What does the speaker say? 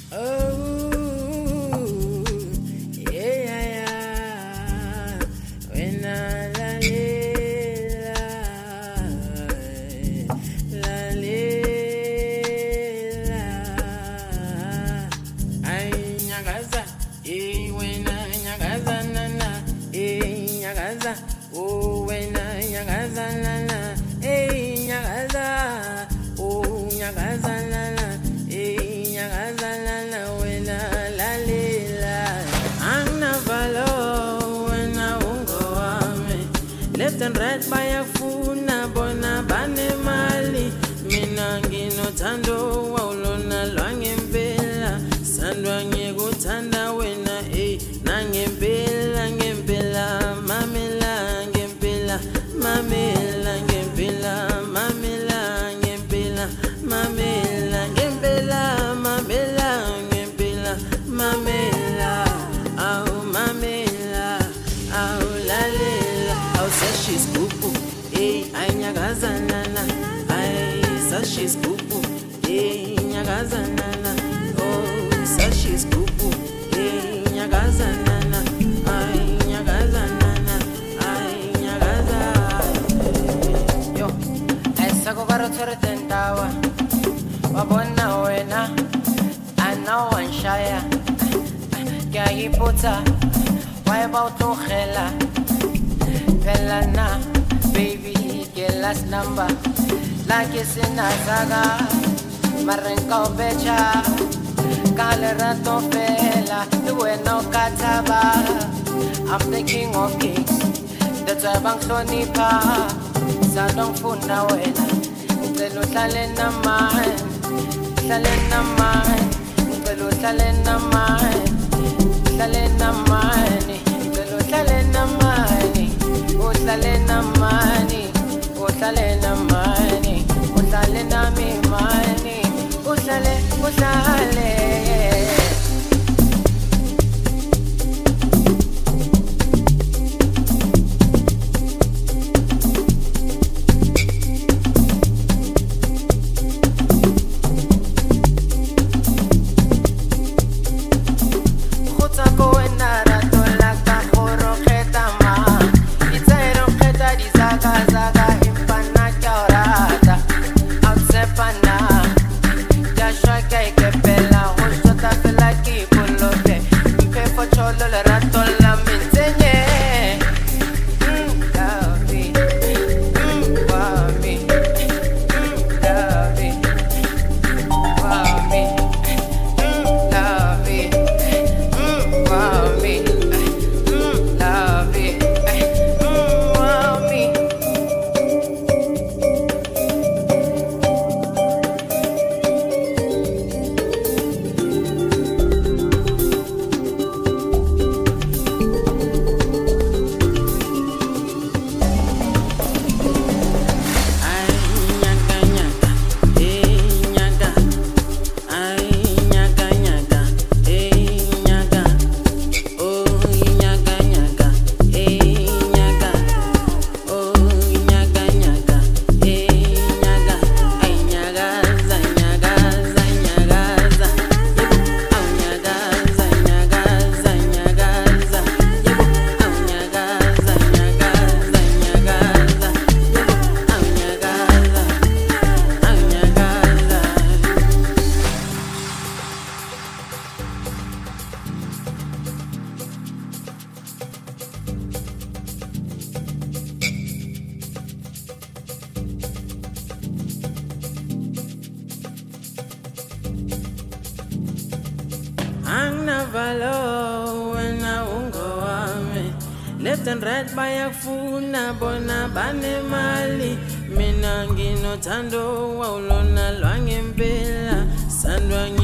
Left and right bayafuna bona banemali mina nginothando wawulona lwangempela sandwa ngikuthanda wena nangempela ngempela mamela ngempela mamela ngempela mamela ngempela mamela ngempela mamela ngempela mamela au mamela au lalela says she's boo-boo, nyagazanana. Says she's boo-boo, nyagazanana. Oh, says she's boo-boo, nyagazanana. Nyagazanana, nyagazanana. Yo, esa kobaro tere tentawa. Wabona wena, I know one shaya. Kya hiputa, why about to khela? Pelana, baby, get last number. Like it's in a saga, Marenco Becha, Calerato Pela, the Bueno Cataba. I'm the king of kings, the Tabang Sonipa, Sadong Funawena, the Lutalena mine, Salena mine, the Lutalena mine, Salena mine, the Lutalena mine. Utalena money, utalena money, utalena me money, utale. Angnavalo wena ungowami left and right bayafuna bona banemali mina nginothando wawulona lwangempela sandwa